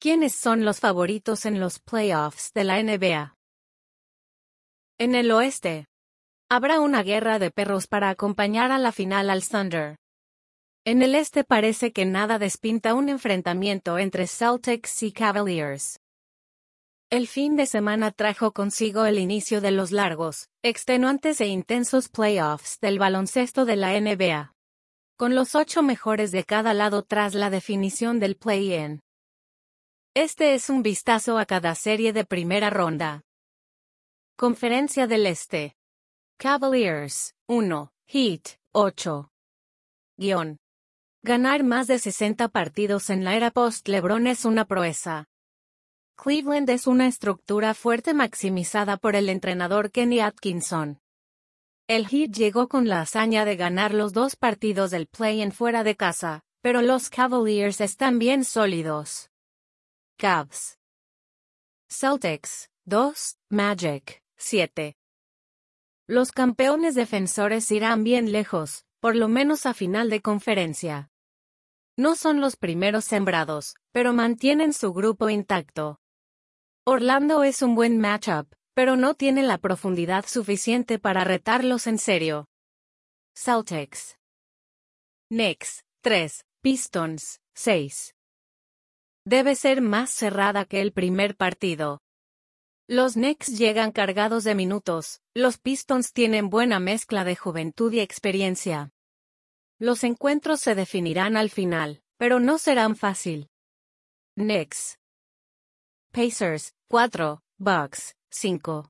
¿Quiénes son los favoritos en los playoffs de la NBA? En el oeste, habrá una guerra de perros para acompañar a la final al Thunder. En el este parece que nada despinta un enfrentamiento entre Celtics y Cavaliers. El fin de semana trajo consigo el inicio de los largos, extenuantes e intensos playoffs del baloncesto de la NBA, con los 8 mejores de cada lado tras la definición del play-in. Este es un vistazo a cada serie de primera ronda. Conferencia del Este. Cavaliers, 1, Heat, 8. Ganar más de 60 partidos en la era post-LeBron es una proeza. Cleveland es una estructura fuerte maximizada por el entrenador Kenny Atkinson. El Heat llegó con la hazaña de ganar los 2 partidos del play-in fuera de casa, pero los Cavaliers están bien sólidos. Cavs. Celtics, 2, Magic, 7. Los campeones defensores irán bien lejos, por lo menos a final de conferencia. No son los primeros sembrados, pero mantienen su grupo intacto. Orlando es un buen matchup, pero no tiene la profundidad suficiente para retarlos en serio. Celtics. Knicks, 3, Pistons, 6. Debe ser más cerrada que el primer partido. Los Knicks llegan cargados de minutos, los Pistons tienen buena mezcla de juventud y experiencia. Los encuentros se definirán al final, pero no serán fácil. Knicks. Pacers, 4, Bucks, 5.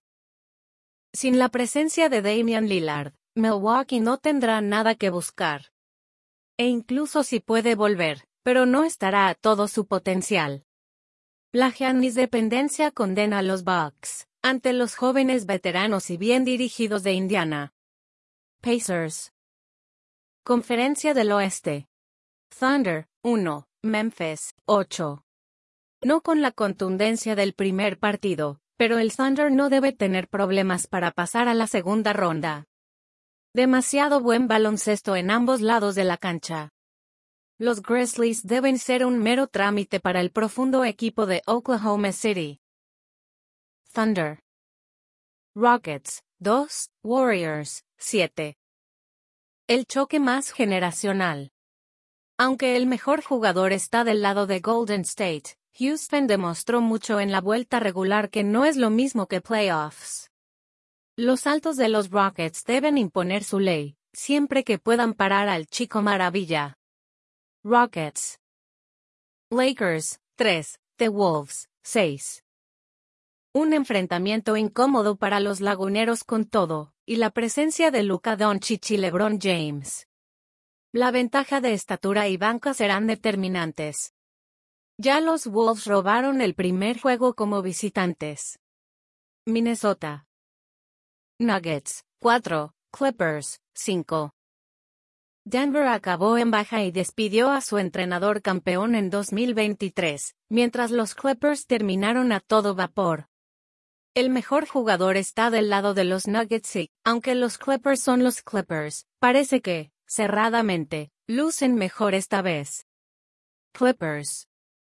Sin la presencia de Damian Lillard, Milwaukee no tendrá nada que buscar. E incluso si puede volver, pero no estará a todo su potencial. La Giannis dependencia condena a los Bucks, ante los jóvenes veteranos y bien dirigidos de Indiana. Pacers. Conferencia del Oeste. Thunder, 1, Memphis, 8. No con la contundencia del primer partido, pero el Thunder no debe tener problemas para pasar a la segunda ronda. Demasiado buen baloncesto en ambos lados de la cancha. Los Grizzlies deben ser un mero trámite para el profundo equipo de Oklahoma City. Thunder. Rockets, 2, Warriors, 7. El choque más generacional. Aunque el mejor jugador está del lado de Golden State, Houston demostró mucho en la vuelta regular que no es lo mismo que playoffs. Los altos de los Rockets deben imponer su ley, siempre que puedan parar al Chico Maravilla. Rockets. Lakers, 3, The Wolves, 6. Un enfrentamiento incómodo para los laguneros con todo, y la presencia de Luka Doncic y LeBron James. La ventaja de estatura y banca serán determinantes. Ya los Wolves robaron el primer juego como visitantes. Minnesota. Nuggets, 4, Clippers, 5. Denver acabó en baja y despidió a su entrenador campeón en 2023, mientras los Clippers terminaron a todo vapor. El mejor jugador está del lado de los Nuggets y, aunque los Clippers son los Clippers, parece que, cerradamente, lucen mejor esta vez. Clippers.